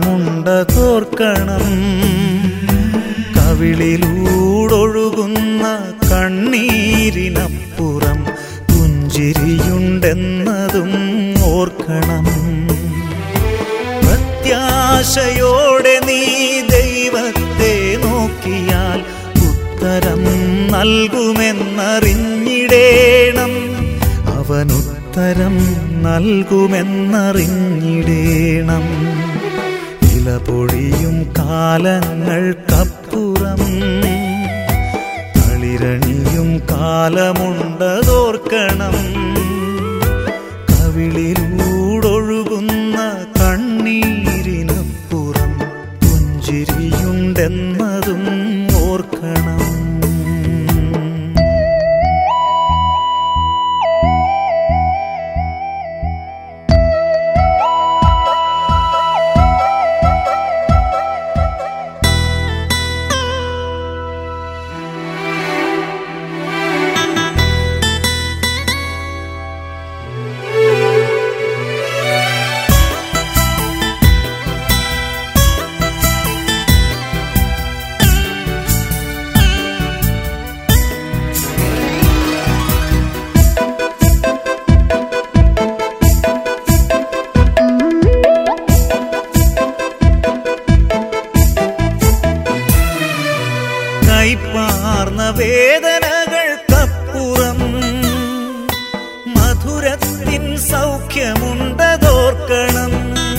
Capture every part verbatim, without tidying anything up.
കാലമുണ്ട തോർക്കണം. കവിളിലൂടൊഴുകുന്ന കണ്ണീരിനപ്പുറം പുഞ്ചിരിയുണ്ടെന്നതും ഓർക്കണം. പ്രത്യാശയോടെ നീ ദൈവത്തെ നോക്കിയാൽ ഉത്തരം നൽകുമെന്നറിഞ്ഞിടേണം. അവനുത്തരം നൽകുമെന്നറിഞ്ഞിടേണം. ഇല പൊഴിയും കാലങ്ങൾക്കപ്പുറം തളിരണിയും കാലമുണ്ടതോർക്കണം. കവിളിലൂടൊഴുകുന്ന കണ്ണീരിനപ്പുറം പുഞ്ചിരിയുണ്ടെന്നതും ഓർക്കണം. കൈപ്പാർന്ന വേദനകൾക്കപ്പുറം മധുരത്തിൻ സൗഖ്യമുണ്ടതോർക്കണം.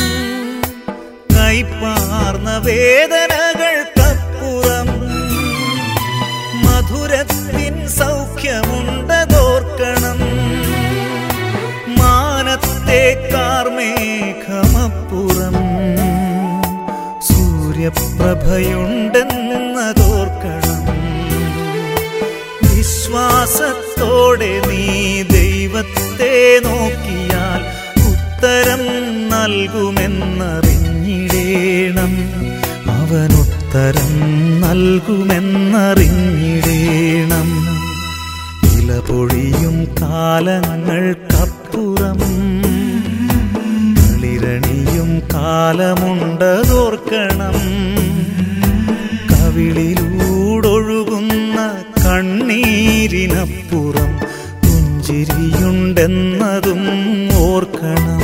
കൈപ്പാർന്ന വേദനകൾക്കപ്പുറം മധുരത്തിൻ സൗഖ്യമുണ്ടതോർക്കണം. മാനത്തെ കാർമേഘമപ്പുറം സൂര്യപ്രഭയുണ്ടെന്നതോർക്കണം. വിശ്വാസത്തോടെ നീ ദൈവത്തെ നോക്കിയാൽ ഉത്തരം നൽകുമെന്നറിഞ്ഞിടേണം. അവനുത്തരം നൽകുമെന്നറിഞ്ഞിടേണം. ഇല പൊഴിയും കാലങ്ങൾക്കപ്പുറം തളിരണിയും കാലമുണ്ടതോർക്കണം. കവിളിലൂടൊഴുകുന്ന കണ്ണീരിനപ്പുറം പുഞ്ചിരിയുണ്ടെന്നതും ഓർക്കണം.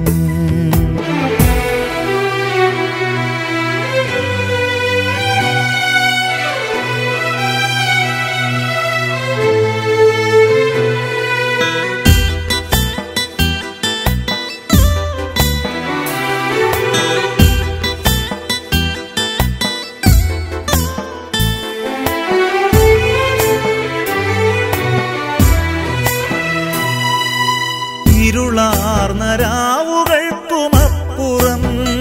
ഇരുളാർന്ന രാവുകൾക്കുമപ്പുറം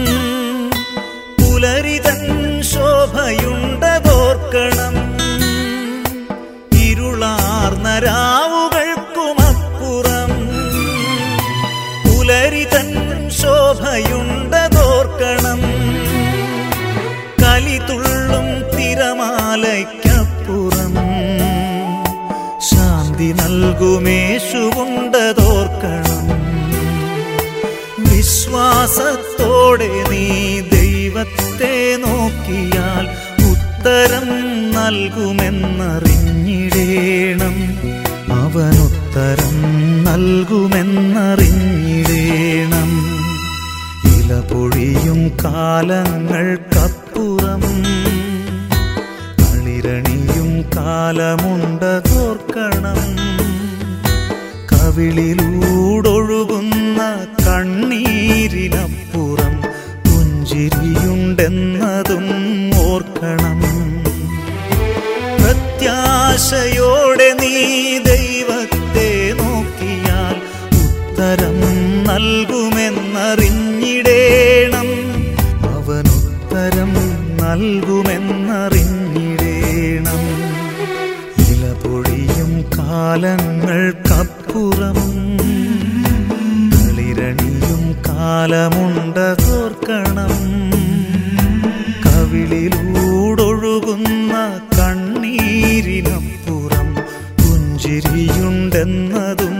പുലരിതൻ ശോഭയുണ്ടതോർക്കണം. ഇരുളാർന്ന രാവുകൾക്കുമപ്പുറം പുലരിതൻ ശോഭയുണ്ടതോർക്കണം. കലിതുള്ളും തിരമാലയ്ക്കപ്പുറം ശാന്തി നൽകുമേശുവുണ്ടതോർക്കണം. വിശ്വാസത്തോടെ നീ ദൈവത്തെ നോക്കിയാൽ ഉത്തരം നൽകുമെന്നറിഞ്ഞിടേണം. അവനുത്തരം നൽകുമെന്നറിഞ്ഞിടേണം. ഇല പൊഴിയും കാലങ്ങൾക്കപ്പുറം തളിരണിയും കാലമുണ്ടതോർക്കണം. കവിളിലൂടൊഴുകുന്ന കണ്ണീരിനപ്പുറം പുഞ്ചിരിയുണ്ടെന്നതും ഓർക്കണം. പ്രത്യാശയോടെ നീ ദൈവത്തെ നോക്കിയാൽ ഉത്തരം നൽകുമെന്നറിഞ്ഞിടേണം. അവനുത്തരം നൽകുമെന്നറിഞ്ഞിടേണം. ഇല പൊഴിയും കാലങ്ങൾക്കപ്പുറം തളിരണിയും കാലമുണ്ടതോർക്കണം. കവിളിലൂടൊഴുകുന്ന കണ്ണീരിനപ്പുറം പുഞ്ചിരിയുണ്ടെന്നതും